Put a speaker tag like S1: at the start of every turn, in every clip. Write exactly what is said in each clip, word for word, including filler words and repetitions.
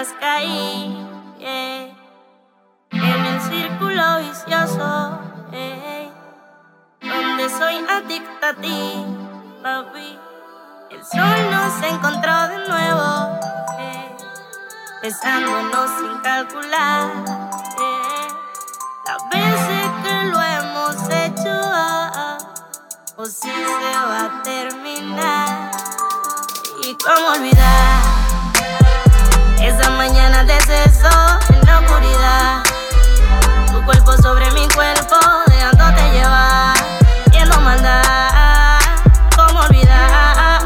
S1: vez caí, yeah, en el círculo vicioso, yeah, donde soy adicta a ti, papi. El sol nos encontró de nuevo, yeah, besándonos sin calcular, yeah, las veces que lo hemos hecho, oh, oh, o si se va a terminar. Y cómo olvidar esa mañana de exceso en la oscuridad, tu cuerpo sobre mi cuerpo, dejándote llevar, viendo maldad. Cómo olvidar,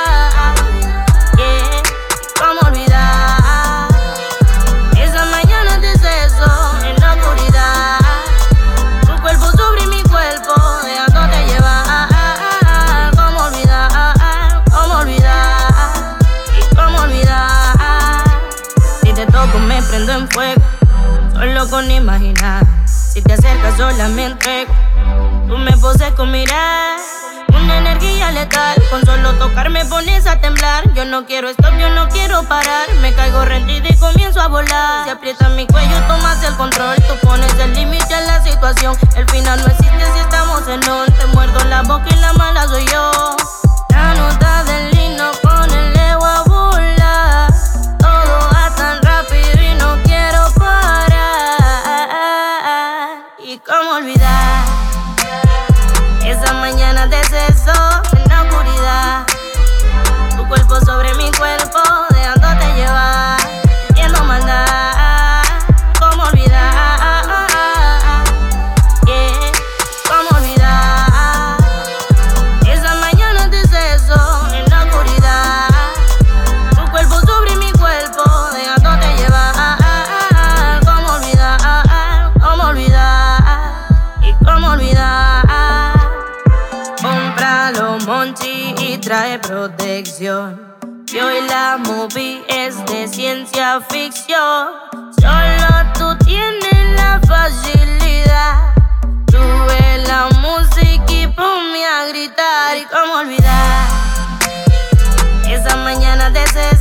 S1: yeah. Cómo olvidar esa mañana de exceso en la oscuridad, tu cuerpo sobre mi cuerpo, dejándote llevar. Cómo olvidar, cómo olvidar, y cómo olvidar. Si te toco me prendo en fuego, solo con imaginar. Si te acercas sola me entrego, tú me poses con mirar. Una energía letal, con solo tocar me pones a temblar. Yo no quiero stop, yo no quiero parar. Me caigo rendida y comienzo a volar. Si aprietas mi cuello tomas el control, tú pones el límite a la situación. El final no existe si estamos en on. Te muerdo la boca y la mala soy yo. La nota del himno con el ego a volar. Todo va tan rápido y no quiero parar. Y cómo olvidar esa mañana de exceso en la oscuridad, tu cuerpo sobre mi cuerpo, dejándote llevar, viendo maldad. Cómo olvidar, yeah. Cómo olvidar esa mañana de exceso en la oscuridad, tu cuerpo sobre mi cuerpo, dejándote llevar. Cómo olvidar, cómo olvidar, y cómo olvidar. Cómpralo Monchi y trae protección, que hoy la movie es de ciencia ficción. Solo tú tienes la facilidad, sube la música y ponme a gritar. Y cómo olvidar esa mañana de ser